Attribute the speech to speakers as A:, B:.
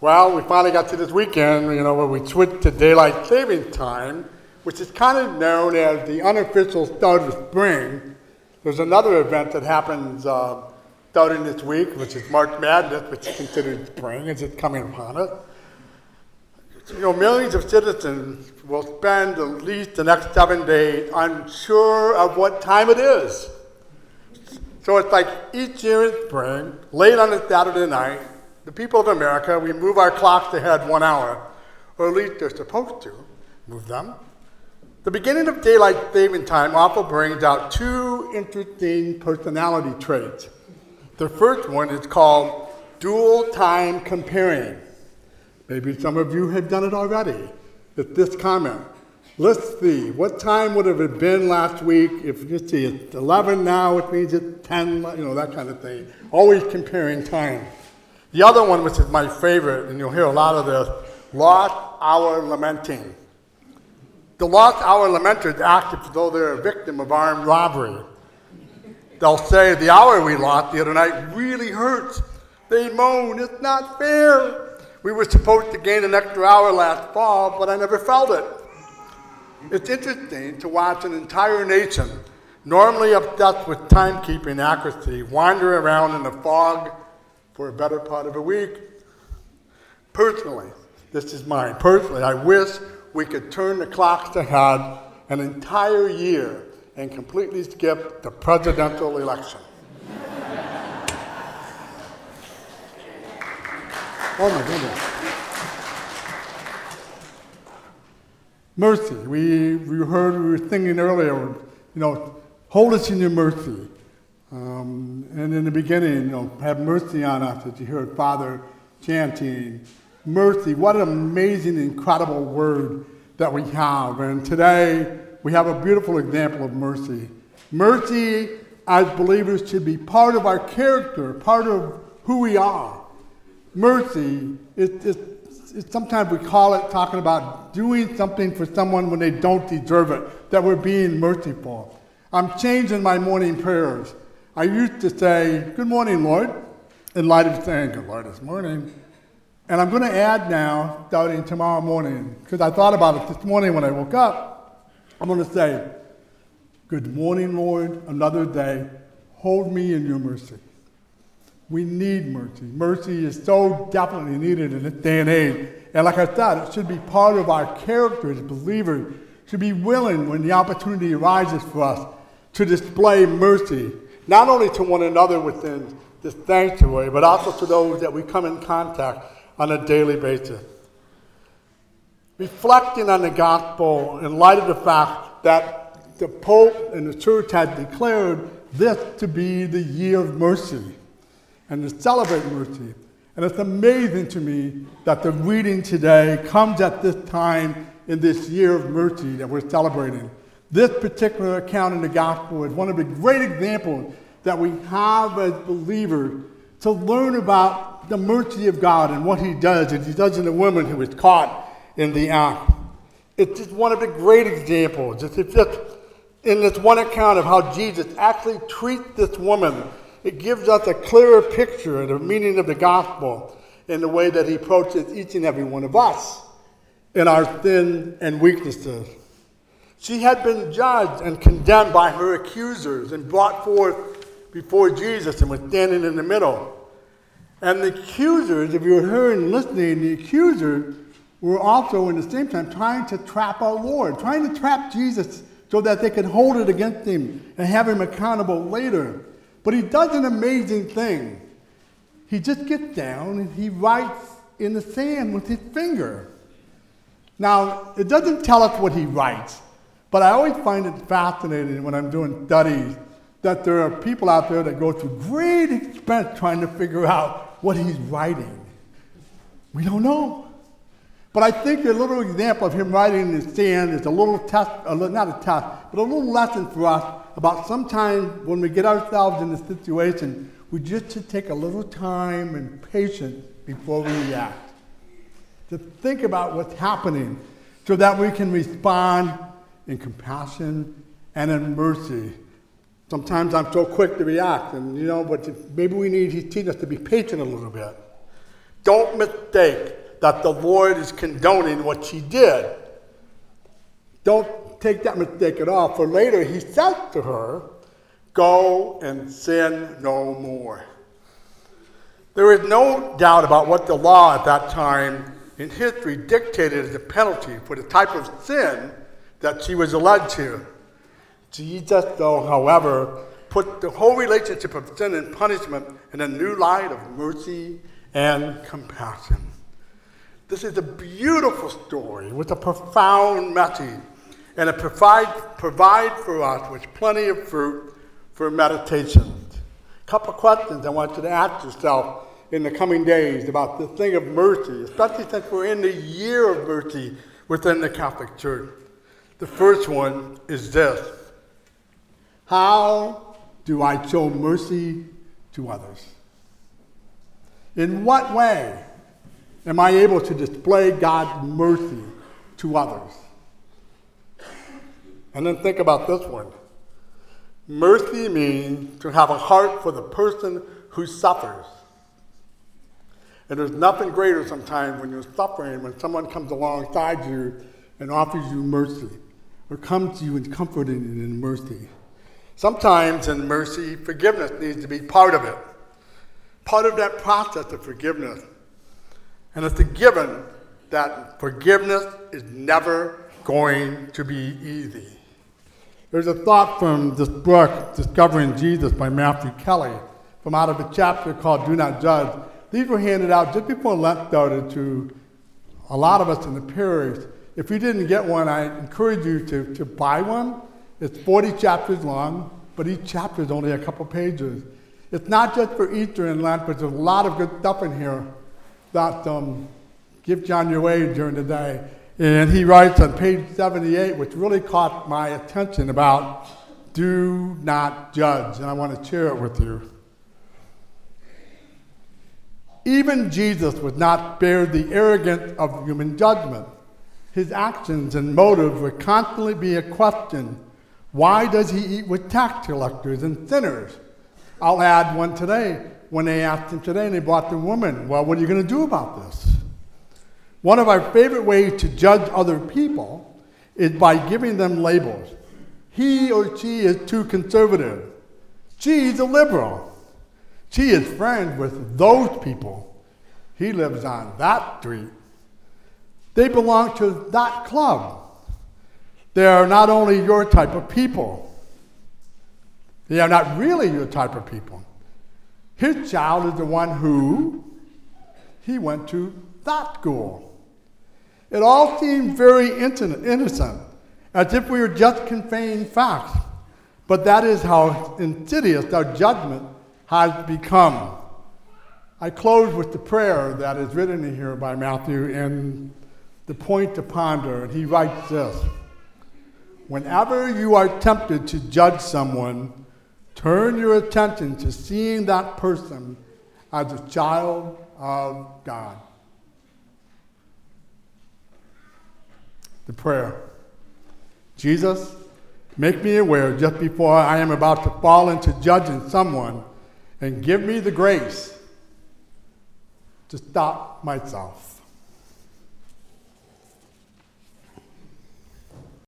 A: Well, we finally got to this weekend, where we switched to daylight savings time, which is kind of known as the unofficial start of spring. There's another event that happens starting this week, which is March Madness, which is considered spring as it's coming upon us. Millions of citizens will spend at least the next 7 days unsure of what time it is. So it's like each year in spring, late on a Saturday night, the people of America, we move our clocks ahead 1 hour, or at least they're supposed to move them. The beginning of daylight saving time also brings out two interesting personality traits. The first one is called dual time comparing. Maybe some of you have done it already. It's this comment. Let's see, what time would have it been last week? If you see it's 11 now, it means it's 10, that kind of thing. Always comparing time. The other one, which is my favorite, and you'll hear a lot of this, lost hour lamenting. The lost hour lamenters act as though they're a victim of armed robbery. They'll say, the hour we lost the other night really hurts. They moan, it's not fair. We were supposed to gain an extra hour last fall, but I never felt it. It's interesting to watch an entire nation, normally obsessed with timekeeping accuracy, wander around in the fog for a better part of a week. Personally, this is mine. Personally, I wish we could turn the clocks ahead an entire year and completely skip the presidential election. Oh my goodness. Mercy. We were singing earlier, hold us in your mercy. And in the beginning, have mercy on us, as you heard Father chanting. Mercy, what an amazing, incredible word that we have. And today, we have a beautiful example of mercy. Mercy, as believers, should be part of our character, part of who we are. Mercy, sometimes we call it talking about doing something for someone when they don't deserve it, that we're being merciful. I'm changing my morning prayers. I used to say, good morning, Lord, in light of saying, good Lord, this morning. And I'm going to add now, starting tomorrow morning, because I thought about it this morning when I woke up, I'm going to say, good morning, Lord, another day, hold me in your mercy. We need mercy. Mercy is so definitely needed in this day and age. And like I said, it should be part of our character as believers, should be willing when the opportunity arises for us to display mercy, not only to one another within this sanctuary, but also to those that we come in contact on a daily basis. Reflecting on the gospel in light of the fact that the Pope and the Church had declared this to be the year of mercy and to celebrate mercy. And it's amazing to me that the reading today comes at this time in this year of mercy that we're celebrating. This particular account in the gospel is one of the great examples that we have as believers to learn about the mercy of God and what he does, as he does in the woman who was caught in the act. It's just one of the great examples. It's just in this one account of how Jesus actually treats this woman. It gives us a clearer picture of the meaning of the gospel in the way that he approaches each and every one of us in our sin and weaknesses. She had been judged and condemned by her accusers and brought forth before Jesus and was standing in the middle. And the accusers, if you were hearing and listening, the accusers were also in the same time trying to trap our Lord, trying to trap Jesus so that they could hold it against him and have him accountable later. But he does an amazing thing. He just gets down and he writes in the sand with his finger. Now, it doesn't tell us what he writes, but I always find it fascinating when I'm doing studies that there are people out there that go through great expense trying to figure out what he's writing. We don't know. But I think a little example of him writing in the sand is a little test, not a test, but a little lesson for us about sometimes when we get ourselves in a situation, we just should take a little time and patience before we react. To think about what's happening so that we can respond in compassion and in mercy. Sometimes I'm so quick to react, and but maybe we need, he's teaching us to be patient a little bit. Don't mistake that the Lord is condoning what she did. Don't take that mistake at all, for later he says to her, go and sin no more. There is no doubt about what the law at that time in history dictated as a penalty for the type of sin that she was alleged to. Jesus, though, however, put the whole relationship of sin and punishment in a new light of mercy and compassion. This is a beautiful story with a profound message, and it provide for us with plenty of fruit for meditation. A couple questions I want you to ask yourself in the coming days about the thing of mercy, especially since we're in the year of mercy within the Catholic Church. The first one is this: how do I show mercy to others? In what way am I able to display God's mercy to others? And then think about this one. Mercy means to have a heart for the person who suffers. And there's nothing greater sometimes when you're suffering, when someone comes alongside you and offers you mercy, or comes to you and comforting you in mercy. Sometimes in mercy, forgiveness needs to be part of it, part of that process of forgiveness. And it's a given that forgiveness is never going to be easy. There's a thought from this book, Discovering Jesus by Matthew Kelly, from out of a chapter called Do Not Judge. These were handed out just before Lent started to a lot of us in the parish. If you didn't get one, I encourage you to buy one. It's 40 chapters long, but each chapter is only a couple pages. It's not just for Easter and Lent, but there's a lot of good stuff in here that give John your way during the day. And he writes on page 78, which really caught my attention, about do not judge. And I want to share it with you. Even Jesus would not bear the arrogance of human judgment. His actions and motives would constantly be a question. Why does he eat with tax collectors and sinners? I'll add one today. When they asked him today and they brought the woman, well, what are you going to do about this? One of our favorite ways to judge other people is by giving them labels. He or she is too conservative. She's a liberal. She is friends with those people. He lives on that street. They belong to that club. They are not only your type of people. They are not really your type of people. His child is the one who he went to that school. It all seemed very innocent, as if we were just conveying facts. But that is how insidious our judgment has become. I close with the prayer that is written in here by Matthew and the point to ponder. And he writes this: whenever you are tempted to judge someone, turn your attention to seeing that person as a child of God. The prayer. Jesus, make me aware just before I am about to fall into judging someone, and give me the grace to stop myself.